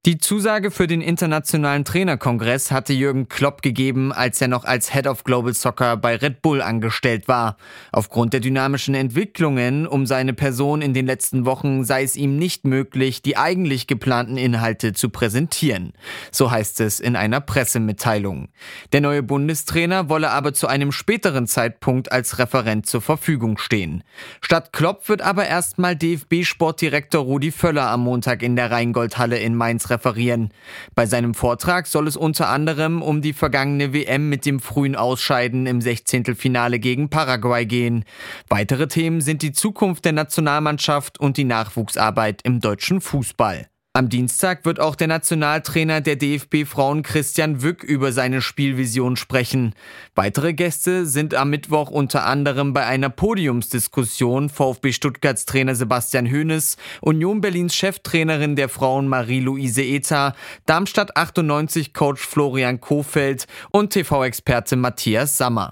Die Zusage für den Internationalen Trainerkongress hatte Jürgen Klopp gegeben, als er noch als Head of Global Soccer bei Red Bull angestellt war. Aufgrund der dynamischen Entwicklungen um seine Person in den letzten Wochen sei es ihm nicht möglich, die eigentlich geplanten Inhalte zu präsentieren. So heißt es in einer Pressemitteilung. Der neue Bundestrainer wolle aber zu einem späteren Zeitpunkt als Referent zur Verfügung stehen. Statt Klopp wird aber erstmal DFB-Sportdirektor Rudi Völler am Montag in der Rheingoldhalle in Mainz referieren. Bei seinem Vortrag soll es unter anderem um die vergangene WM mit dem frühen Ausscheiden im 16. gegen Paraguay gehen. Weitere Themen sind die Zukunft der Nationalmannschaft und die Nachwuchsarbeit im deutschen Fußball. Am Dienstag wird auch der Nationaltrainer der DFB-Frauen Christian Wück über seine Spielvision sprechen. Weitere Gäste sind am Mittwoch unter anderem bei einer Podiumsdiskussion VfB Stuttgarts Trainer Sebastian Hoeneß, Union Berlins Cheftrainerin der Frauen Marie-Louise Ether, Darmstadt 98 Coach Florian Kohfeldt und TV-Experte Matthias Sammer.